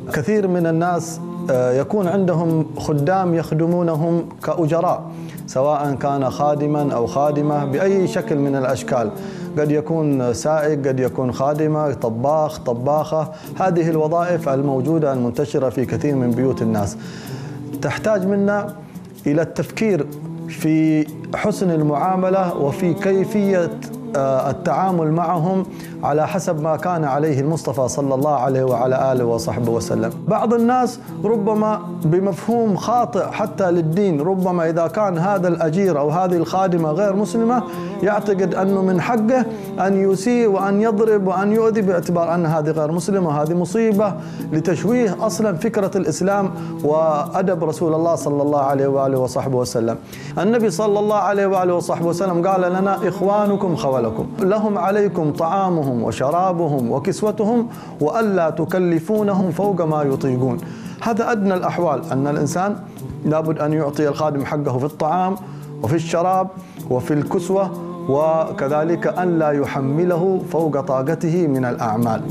كثير من الناس يكون عندهم خدام يخدمونهم كأجراء، سواء كان خادما أو خادمة بأي شكل من الأشكال. قد يكون سائق، قد يكون خادمة، طباخ، طباخة. هذه الوظائف الموجودة المنتشرة في كثير من بيوت الناس تحتاج منا إلى التفكير في حسن المعاملة وفي كيفية التعامل معهم على حسب ما كان عليه المصطفى صلى الله عليه وعلى آله وصحبه وسلم. بعض الناس ربما بمفهوم خاطئ حتى للدين، ربما إذا كان هذا الأجير أو هذه الخادمة غير مسلمة يعتقد أنه من حقه أن يسيء وأن يضرب وأن يؤذي باعتبار أن هذه غير مسلمة، وهذه مصيبة لتشويه أصلا فكرة الإسلام وأدب رسول الله صلى الله عليه وآله وصحبه وسلم. النبي صلى الله عليه وآله وصحبه وسلم قال لنا: إخوانكم خولكم، لهم عليكم طعامهم وشرابهم وكسوتهم وألا تكلفونهم فوق ما يطيقون. هذا أدنى الأحوال، أن الإنسان لابد أن يعطي الخادم حقه في الطعام وفي الشراب وفي الكسوة، وكذلك أن لا يحمله فوق طاقته من الأعمال.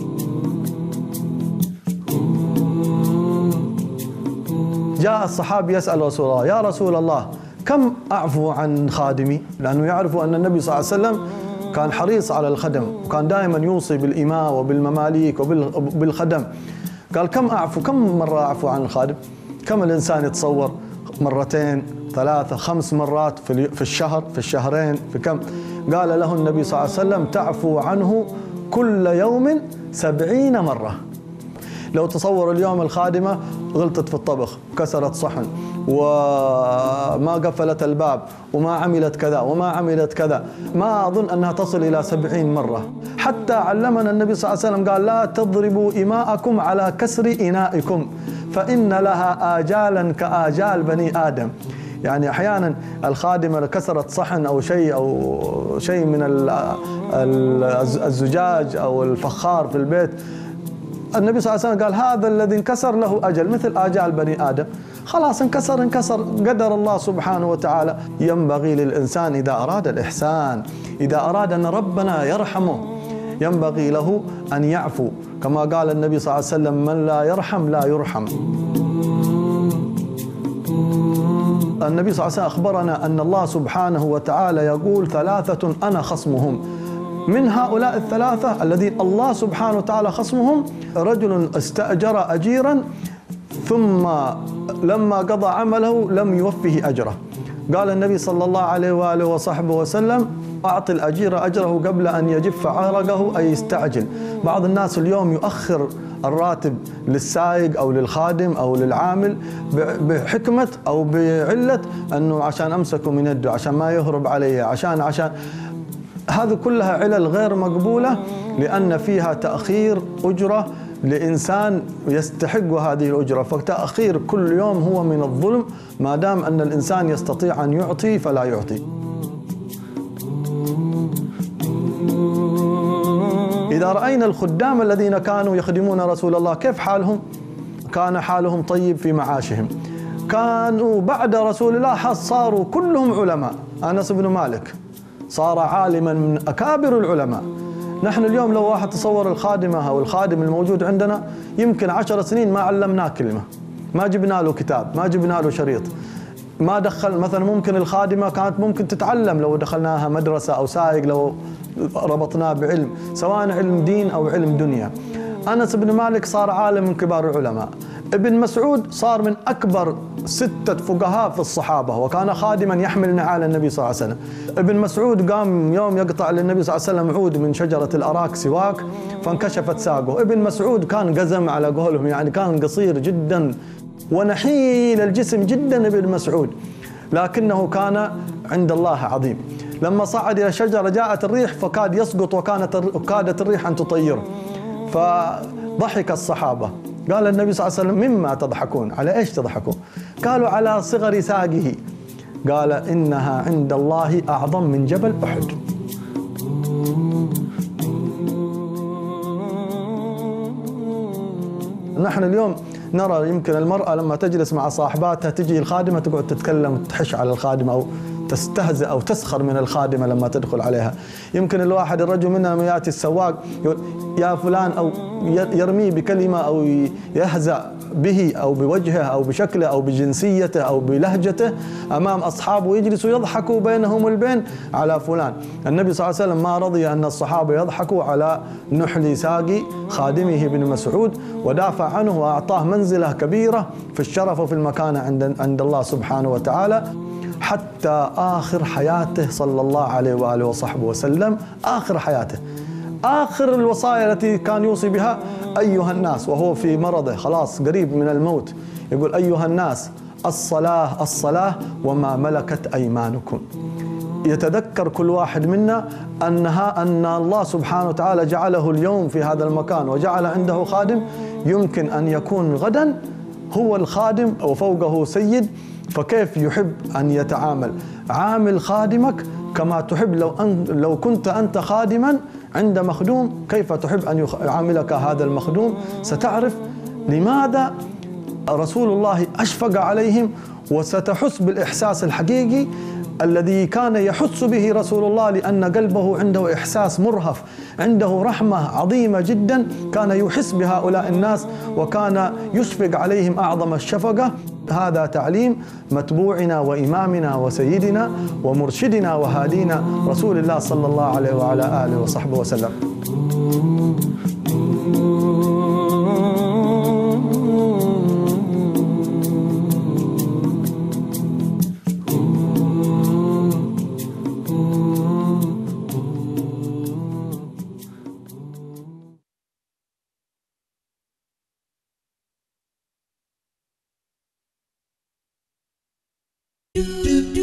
جاء الصحابي يسأل رسول الله: يا رسول الله، كم أعفو عن خادمي؟ لأنه يعرف أن النبي صلى الله عليه وسلم كان حريص على الخدم، وكان دائما يوصي بالإماء وبالمماليك وبالخدم. قال: كم أعفو؟ كم مرة أعفو عن الخادم؟ كم الإنسان يتصور؟ مرتين، ثلاثة، 5 مرات في الشهر، في الشهرين، في كم؟ قال له النبي صلى الله عليه وسلم: تعفو عنه كل يوم 70 مرة. لو تصور اليوم الخادمة غلطت في الطبخ، كسرت صحن، وما قفلت الباب، وما عملت كذا وما عملت كذا، ما أظن أنها تصل إلى 70 مرة. حتى علمنا النبي صلى الله عليه وسلم قال: لا تضربوا إماءكم على كسر إنائكم فإن لها آجالا كآجال بني آدم. يعني أحيانا الخادمة كسرت صحن أو شيء من الزجاج أو الفخار في البيت، النبي صلى الله عليه وسلم قال: هذا الذي انكسر له أجل مثل آجال بني آدم. خلاص انكسر قدر الله سبحانه وتعالى. ينبغي للإنسان إذا أراد الإحسان، إذا أراد أن ربنا يرحمه، ينبغي له أن يعفو، كما قال النبي صلى الله عليه وسلم: من لا يرحم لا يرحم. النبي صلى الله عليه وسلم أخبرنا أن الله سبحانه وتعالى يقول: 3 أنا خصمهم. من هؤلاء ال3 الذين الله سبحانه وتعالى خصمهم: رجل استأجر أجيرا ثم لما قضى عمله لم يوفه أجره. قال النبي صلى الله عليه وآله وصحبه وسلم: أعطي الأجير أجره قبل أن يجف عرقه، أي يستعجل. بعض الناس اليوم يؤخر الراتب للسائق أو للخادم أو للعامل بحكمة أو بعلة أنه عشان أمسكه من يده، عشان ما يهرب عليه، عشان هذه كلها علل غير مقبولة، لأن فيها تأخير أجرة لإنسان يستحق هذه الأجرة. فتأخير كل يوم هو من الظلم، ما دام أن الإنسان يستطيع أن يعطي فلا يعطي. إذا رأينا الخدام الذين كانوا يخدمون رسول الله كيف حالهم؟ كان حالهم طيب في معاشهم. كانوا بعد رسول الله صاروا كلهم علماء. أنس بن مالك صار عالما من أكابر العلماء. نحن اليوم لو واحد تصور الخادمة أو الخادم الموجود عندنا يمكن 10 سنين ما علمناه كلمة، ما جبنا له كتاب، ما جبنا له شريط، ما دخل. مثلا ممكن الخادمة كانت ممكن تتعلم لو دخلناها مدرسة، أو سائق لو ربطناه بعلم، سواء علم دين أو علم دنيا. أنس بن مالك صار عالم من كبار العلماء. ابن مسعود صار من أكبر 6 فقهاء في الصحابة، وكان خادما يحمل نعال النبي صلى الله عليه وسلم. ابن مسعود قام يوم يقطع للنبي صلى الله عليه وسلم عود من شجرة الأراك سواك فانكشفت ساقه. ابن مسعود كان قزم على قولهم، يعني كان قصير جدا ونحيل الجسم جدا ابن مسعود، لكنه كان عند الله عظيم. لما صعد إلى الشجرة جاءت الريح فكاد يسقط، وكادت الريح أن تطيره، فضحك الصحابة. قال النبي صلى الله عليه وسلم: مما تضحكون؟ على إيش تضحكون؟ قالوا: على صغر ساقه. قال: إنها عند الله أعظم من جبل أحد. نحن اليوم نرى يمكن المرأة لما تجلس مع صاحباتها تجي الخادمة تقعد تتكلم تحش على الخادمة أو تستهزئ أو تسخر من الخادمة لما تدخل عليها. يمكن الواحد الرجل منهم يأتي السواق يقول يا فلان، أو يرميه بكلمة أو يهزأ به أو بوجهه أو بشكله أو بجنسيته أو بلهجته أمام أصحابه، يجلسوا يضحكوا بينهم البين على فلان. النبي صلى الله عليه وسلم ما رضي أن الصحابة يضحكوا على نحل ساقي خادمه ابن مسعود، ودافع عنه وأعطاه منزلة كبيرة في الشرف وفي المكانة عند الله سبحانه وتعالى حتى آخر حياته صلى الله عليه وآله وصحبه وسلم. آخر حياته، آخر الوصايا التي كان يوصي بها أيها الناس وهو في مرضه خلاص قريب من الموت، يقول أيها الناس الصلاة الصلاة وما ملكت أيمانكم. يتذكر كل واحد منا أن الله سبحانه وتعالى جعله اليوم في هذا المكان وجعل عنده خادم، يمكن أن يكون غدا هو الخادم وفوقه سيد. فكيف يحب أن يتعامل؟ عامل خادمك كما تحب لو كنت أنت خادما عند مخدوم، كيف تحب أن يعاملك هذا المخدوم. ستعرف لماذا رسول الله أشفق عليهم، وستحس بالإحساس الحقيقي الذي كان يحس به رسول الله، لأن قلبه عنده إحساس مرهف، عنده رحمة عظيمة جدا كان يحس بهؤلاء الناس وكان يشفق عليهم أعظم الشفقة. هذا تعليم متبوعنا وإمامنا وسيدنا ومرشدنا وهادينا رسول الله صلى الله عليه وعلى آله وصحبه وسلم. Do